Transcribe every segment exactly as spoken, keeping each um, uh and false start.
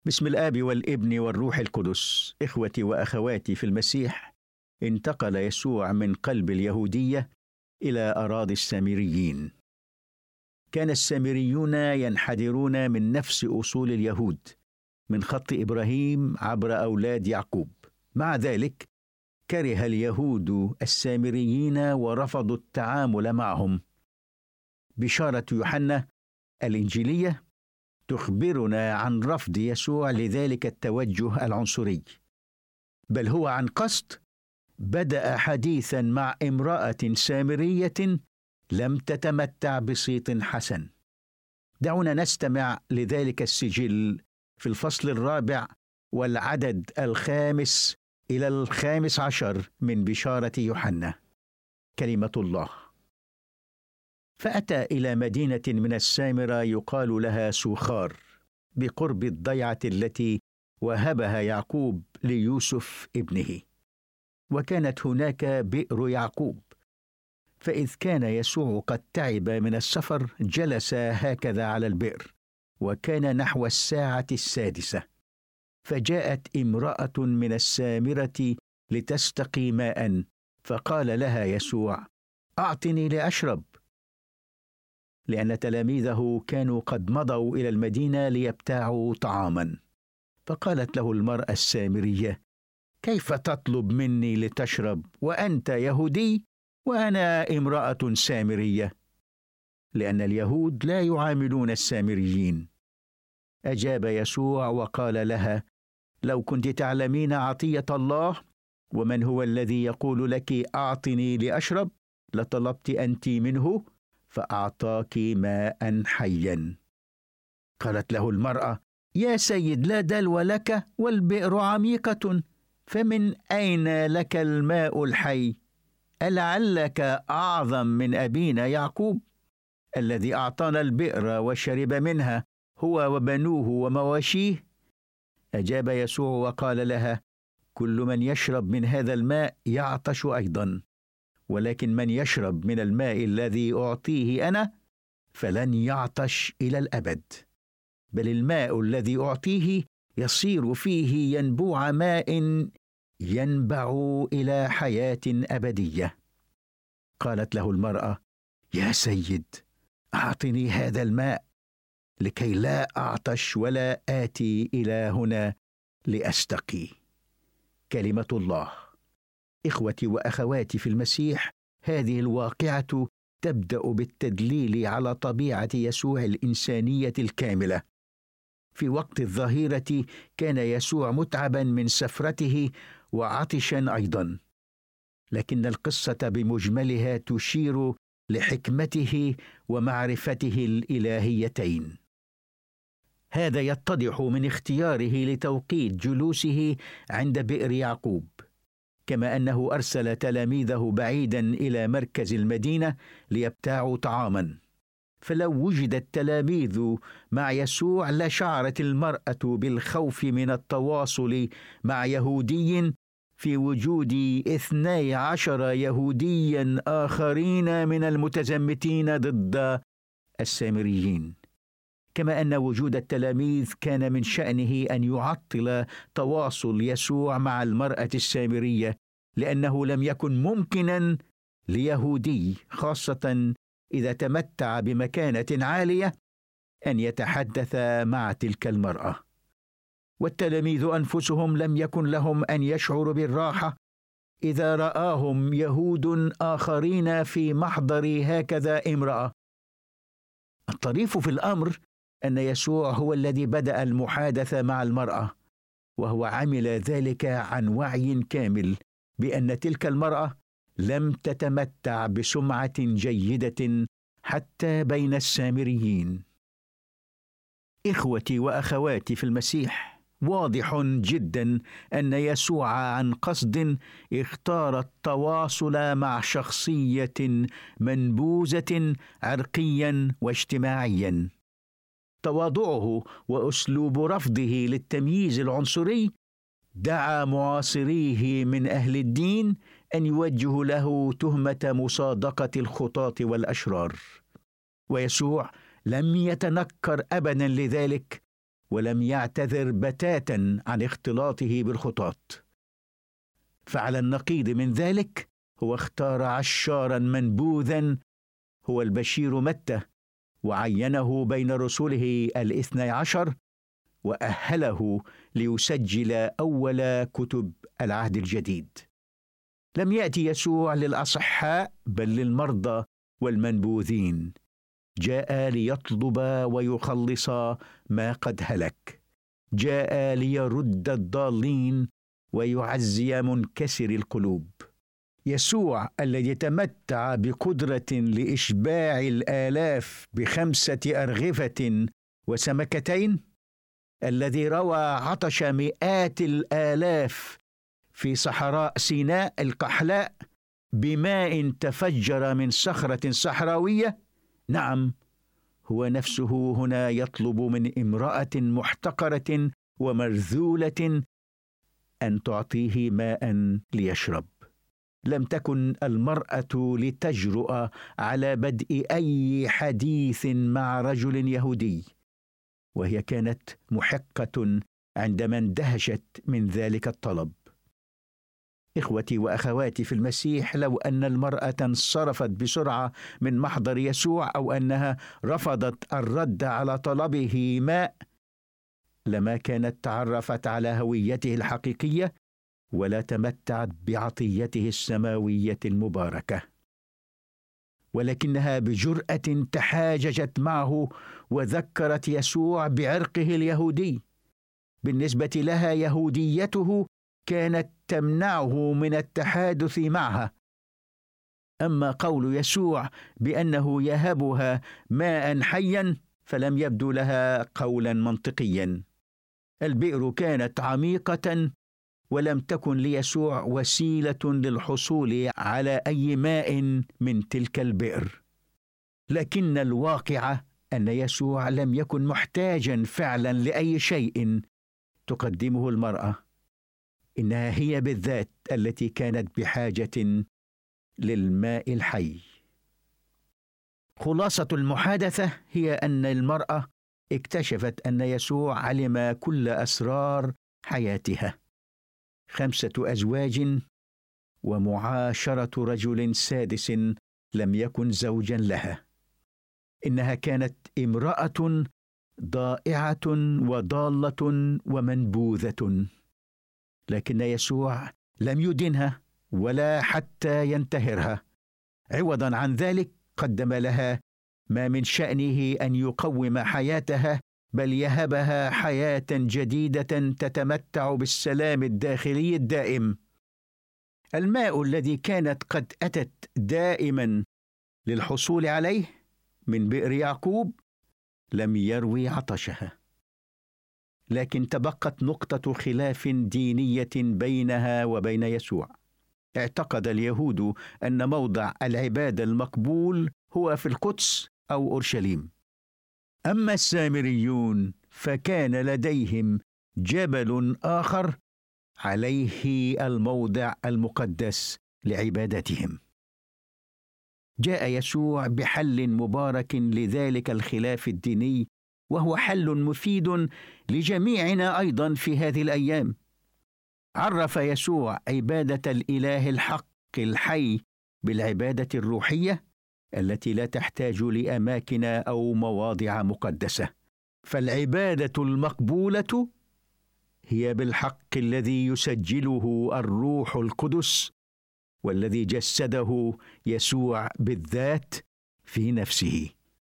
باسم الآب والابن والروح القدس. إخوتي وأخواتي في المسيح، انتقل يسوع من قلب اليهودية إلى أراضي السامريين. كان السامريون ينحدرون من نفس أصول اليهود، من خط إبراهيم عبر أولاد يعقوب. مع ذلك كره اليهود السامريين ورفضوا التعامل معهم. بشارة يوحنا الإنجيلية تخبرنا عن رفض يسوع لذلك التوجه العنصري، بل هو عن قصد بدأ حديثا مع امرأة سامرية لم تتمتع بصيت حسن. دعونا نستمع لذلك السجل في الفصل الرابع والعدد الخامس إلى الخامس عشر من بشارة يوحنا. كلمة الله: فأتى إلى مدينة من السامرة يقال لها سوخار، بقرب الضيعة التي وهبها يعقوب ليوسف ابنه، وكانت هناك بئر يعقوب. فإذ كان يسوع قد تعب من السفر جلس هكذا على البئر، وكان نحو الساعة السادسة. فجاءت امرأة من السامرة لتستقي ماء، فقال لها يسوع: أعطني لأشرب، لأن تلاميذه كانوا قد مضوا إلى المدينة ليبتاعوا طعاما. فقالت له المرأة السامرية: كيف تطلب مني لتشرب وأنت يهودي وأنا امرأة سامرية؟ لأن اليهود لا يعاملون السامريين. أجاب يسوع وقال لها: لو كنت تعلمين عطية الله ومن هو الذي يقول لك أعطني لأشرب، لطلبت أنت منه فأعطاك ماء حيا. قالت له المرأة: يا سيد، لا دلو لك والبئر عميقة، فمن أين لك الماء الحي؟ ألعلك أعظم من أبينا يعقوب الذي أعطانا البئر وشرب منها هو وبنوه ومواشيه؟ أجاب يسوع وقال لها: كل من يشرب من هذا الماء يعطش أيضا، ولكن من يشرب من الماء الذي أعطيه أنا فلن يعطش إلى الأبد، بل الماء الذي أعطيه يصير فيه ينبوع ماء ينبع إلى حياة أبدية. قالت له المرأة: يا سيد، أعطني هذا الماء لكي لا أعطش ولا آتي إلى هنا لأستقي. كلمة الله. إخوتي وأخواتي في المسيح، هذه الواقعة تبدأ بالتدليل على طبيعة يسوع الإنسانية الكاملة. في وقت الظهيرة كان يسوع متعبا من سفرته وعطشا أيضا، لكن القصة بمجملها تشير لحكمته ومعرفته الإلهيتين. هذا يتضح من اختياره لتوقيت جلوسه عند بئر يعقوب، كما أنه أرسل تلاميذه بعيدا إلى مركز المدينة ليبتاعوا طعاما. فلو وجد التلاميذ مع يسوع لشعرت المرأة بالخوف من التواصل مع يهودي في وجود اثني عشر يهوديا آخرين من المتزمتين ضد السامريين، كما أن وجود التلاميذ كان من شأنه أن يعطل تواصل يسوع مع المرأة السامرية، لأنه لم يكن ممكنا ليهودي، خاصة إذا تمتع بمكانة عالية، أن يتحدث مع تلك المرأة. والتلاميذ أنفسهم لم يكن لهم أن يشعروا بالراحة إذا رآهم يهود آخرين في محضر هكذا امرأة. الطريف في الأمر أن يسوع هو الذي بدأ المحادثة مع المرأة، وهو عمل ذلك عن وعي كامل بأن تلك المرأة لم تتمتع بسمعة جيدة حتى بين السامريين. إخوتي وأخواتي في المسيح، واضح جدا أن يسوع عن قصد اختار التواصل مع شخصية منبوذة عرقيا واجتماعيا. تواضعه وأسلوب رفضه للتمييز العنصري دعا معاصريه من أهل الدين أن يوجهوا له تهمة مصادقة الخطاة والأشرار، ويسوع لم يتنكر أبدا لذلك، ولم يعتذر بتاتا عن اختلاطه بالخطاة. فعلى النقيض من ذلك هو اختار عشارا منبوذا هو البشير متى، وعينه بين رسله الاثني عشر، وأهله ليسجل أول كتب العهد الجديد. لم يأتي يسوع للأصحاء بل للمرضى والمنبوذين. جاء ليطلب ويخلص ما قد هلك. جاء ليرد الضالين ويعزي منكسر القلوب. يسوع الذي تمتع بقدرة لإشباع الآلاف بخمسة أرغفة وسمكتين، الذي روى عطش مئات الآلاف في صحراء سيناء القحلاء بماء تفجر من صخرة صحراوية، نعم، هو نفسه هنا يطلب من امرأة محتقرة ومرذولة أن تعطيه ماء ليشرب. لم تكن المرأة لتجرؤ على بدء أي حديث مع رجل يهودي، وهي كانت محقة عندما اندهشت من ذلك الطلب. إخوتي وأخواتي في المسيح، لو أن المرأة انصرفت بسرعة من محضر يسوع أو أنها رفضت الرد على طلبه ماء، لما كانت تعرفت على هويته الحقيقية ولا تمتعت بعطيته السماوية المباركة. ولكنها بجرأة تحاججت معه وذكرت يسوع بعرقه اليهودي. بالنسبة لها يهوديته كانت تمنعه من التحادث معها. أما قول يسوع بأنه يهبها ماء حيا فلم يبدو لها قولا منطقيا. البئر كانت عميقة، ولم تكن ليسوع وسيلة للحصول على أي ماء من تلك البئر. لكن الواقع أن يسوع لم يكن محتاجا فعلا لأي شيء تقدمه المرأة، إنها هي بالذات التي كانت بحاجة للماء الحي. خلاصة المحادثة هي أن المرأة اكتشفت أن يسوع علم كل أسرار حياتها: خمسة أزواج ومعاشرة رجل سادس لم يكن زوجا لها. إنها كانت امرأة ضائعة وضالة ومنبوذة، لكن يسوع لم يدنها ولا حتى ينتهرها. عوضا عن ذلك قدم لها ما من شأنه أن يقوم حياتها، بل يهبها حياة جديدة تتمتع بالسلام الداخلي الدائم. الماء الذي كانت قد أتت دائما للحصول عليه من بئر يعقوب لم يروي عطشها، لكن تبقت نقطة خلاف دينية بينها وبين يسوع. اعتقد اليهود أن موضع العبادة المقبول هو في القدس أو أورشليم، أما السامريون فكان لديهم جبل آخر عليه الموضع المقدس لعبادتهم. جاء يسوع بحل مبارك لذلك الخلاف الديني، وهو حل مفيد لجميعنا أيضا في هذه الأيام. عرف يسوع عبادة الإله الحق الحي بالعبادة الروحية التي لا تحتاج لأماكن أو مواضع مقدسة. فالعبادة المقبولة هي بالحق الذي يسجله الروح القدس، والذي جسده يسوع بالذات في نفسه.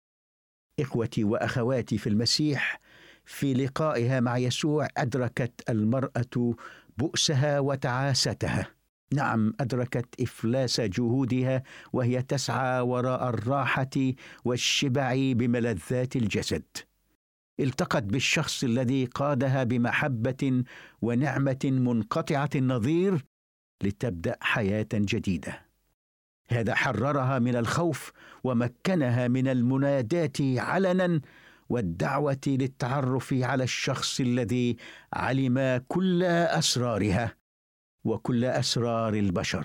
إخوتي وأخواتي في المسيح، في لقائها مع يسوع أدركت المرأة بؤسها وتعاستها. نعم، أدركت إفلاس جهودها وهي تسعى وراء الراحة والشبع بملذات الجسد. التقت بالشخص الذي قادها بمحبة ونعمة منقطعة النظير لتبدأ حياة جديدة. هذا حررها من الخوف ومكنها من المناداة علنا والدعوة للتعرف على الشخص الذي علم كل أسرارها وكل أسرار البشر.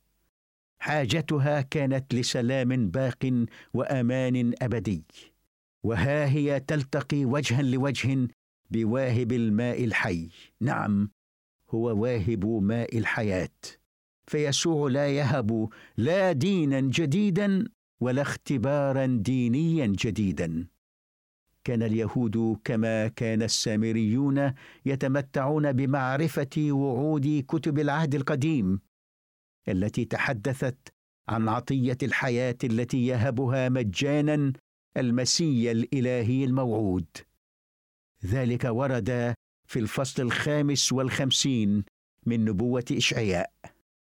حاجتها كانت لسلام باق وأمان أبدي، وها هي تلتقي وجها لوجه بواهب الماء الحي. نعم، هو واهب ماء الحياة. فيسوع لا يهب لا دينا جديدا ولا اختبارا دينيا جديدا. كان اليهود كما كان السامريون يتمتعون بمعرفة وعود كتب العهد القديم التي تحدثت عن عطية الحياة التي يهبها مجانا المسيا الإلهي الموعود. ذلك ورد في الفصل الخامس والخمسين من نبوة إشعياء: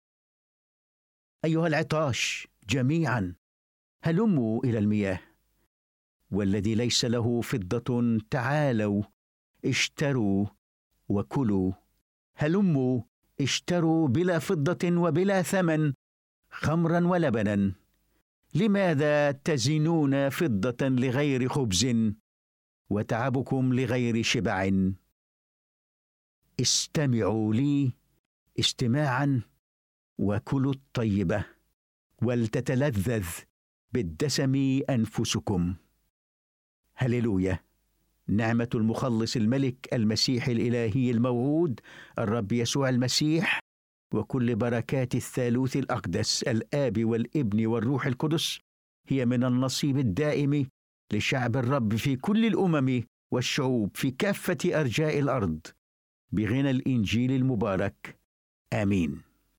أيها العطاش جميعا هلموا إلى المياه، والذي ليس له فضة تعالوا اشتروا وكلوا. هلموا اشتروا بلا فضة وبلا ثمن خمرا ولبنا. لماذا تزنون فضة لغير خبز وتعبكم لغير شبع؟ استمعوا لي استماعا وكلوا الطيبة، ولتتلذذ بالدسم أنفسكم. هللويا. نعمة المخلص الملك المسيح الإلهي الموعود الرب يسوع المسيح، وكل بركات الثالوث الأقدس الآب والابن والروح القدس هي من النصيب الدائم لشعب الرب في كل الأمم والشعوب في كافة أرجاء الأرض، بغنى الإنجيل المبارك. آمين.